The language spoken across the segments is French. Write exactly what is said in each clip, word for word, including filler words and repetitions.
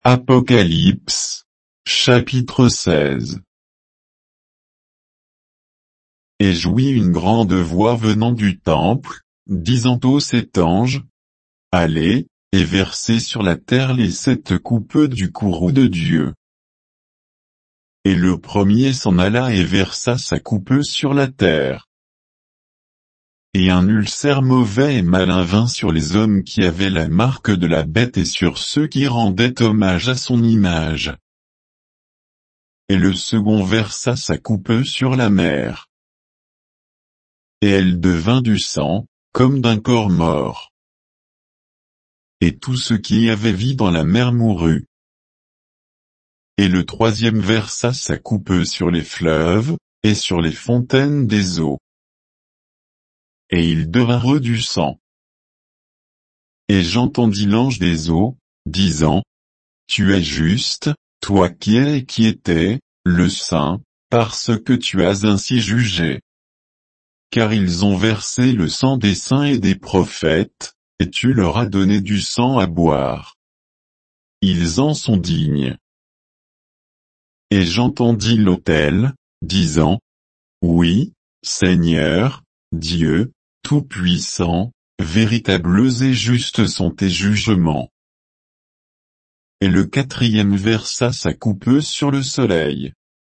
Apocalypse, chapitre seize. Et j'ouïs une grande voix venant du temple, disant aux sept anges: Allez, et versez sur la terre les sept coupes du courroux de Dieu. Et le premier s'en alla et versa sa coupe sur la terre. Et un ulcère mauvais et malin vint sur les hommes qui avaient la marque de la bête et sur ceux qui rendaient hommage à son image. Et le second versa sa coupe sur la mer. Et elle devint du sang, comme d'un corps mort. Et tout ce qui y avait vie dans la mer mourut. Et le troisième versa sa coupe sur les fleuves, et sur les fontaines des eaux. Et ils devinrent du sang. Et j'entendis l'ange des eaux, disant: Tu es juste, toi qui es et qui étais, le saint, parce que tu as ainsi jugé. Car ils ont versé le sang des saints et des prophètes, et tu leur as donné du sang à boire. Ils en sont dignes. Et j'entendis l'autel, disant: Oui, Seigneur, Dieu, Tout-Puissant, véritables et justes sont tes jugements. Et le quatrième versa sa coupe sur le soleil.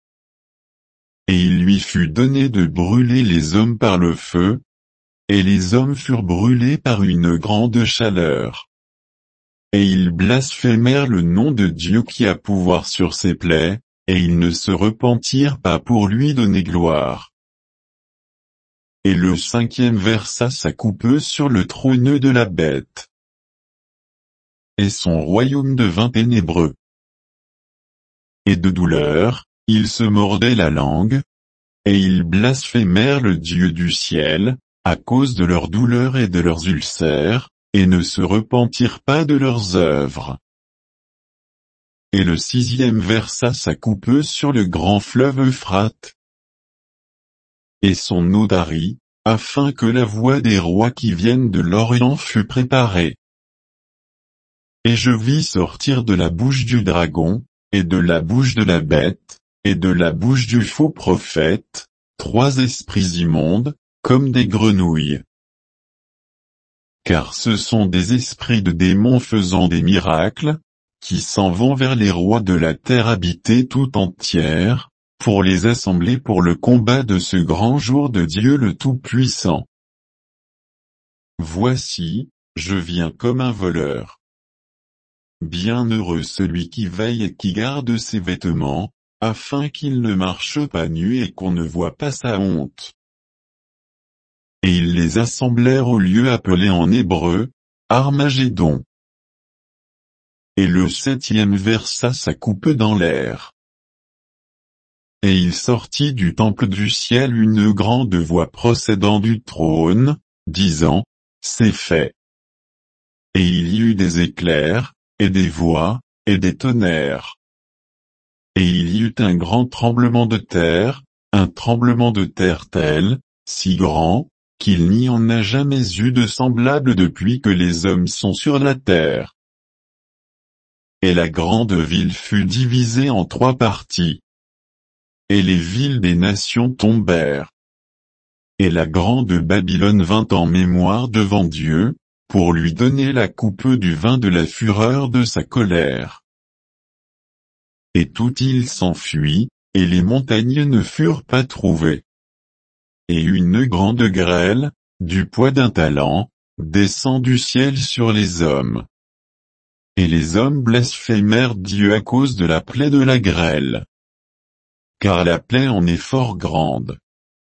Et il lui fut donné de brûler les hommes par le feu, et les hommes furent brûlés par une grande chaleur. Et ils blasphémèrent le nom de Dieu qui a pouvoir sur ses plaies, et ils ne se repentirent pas pour lui donner gloire. Et le cinquième versa sa coupe sur le trône de la bête. Et son royaume devint ténébreux. Et de douleur, ils se mordaient la langue, et ils blasphémèrent le Dieu du ciel, à cause de leur douleur et de leurs ulcères, et ne se repentirent pas de leurs œuvres. Et le sixième versa sa coupe sur le grand fleuve Euphrate. Et son eau tarit, afin que la voix des rois qui viennent de l'Orient fût préparée. Et je vis sortir de la bouche du dragon, et de la bouche de la bête, et de la bouche du faux prophète, trois esprits immondes, comme des grenouilles. Car ce sont des esprits de démons faisant des miracles, qui s'en vont vers les rois de la terre habitée tout entière, pour les assembler pour le combat de ce grand jour de Dieu le Tout-Puissant. Voici, je viens comme un voleur. Bienheureux celui qui veille et qui garde ses vêtements, afin qu'il ne marche pas nu et qu'on ne voit pas sa honte. Et ils les assemblèrent au lieu appelé en hébreu, Armagédon. Et le septième versa sa coupe dans l'air. Et il sortit du temple du ciel une grande voix procédant du trône, disant: C'est fait. Et il y eut des éclairs, et des voix, et des tonnerres. Et il y eut un grand tremblement de terre, un tremblement de terre tel, si grand, qu'il n'y en a jamais eu de semblable depuis que les hommes sont sur la terre. Et la grande ville fut divisée en trois parties. Et les villes des nations tombèrent. Et la grande Babylone vint en mémoire devant Dieu, pour lui donner la coupe du vin de la fureur de sa colère. Et toute île s'enfuit, et les montagnes ne furent pas trouvées. Et une grande grêle, du poids d'un talent, descend du ciel sur les hommes. Et les hommes blasphémèrent Dieu à cause de la plaie de la grêle. Car la plaie en est fort grande.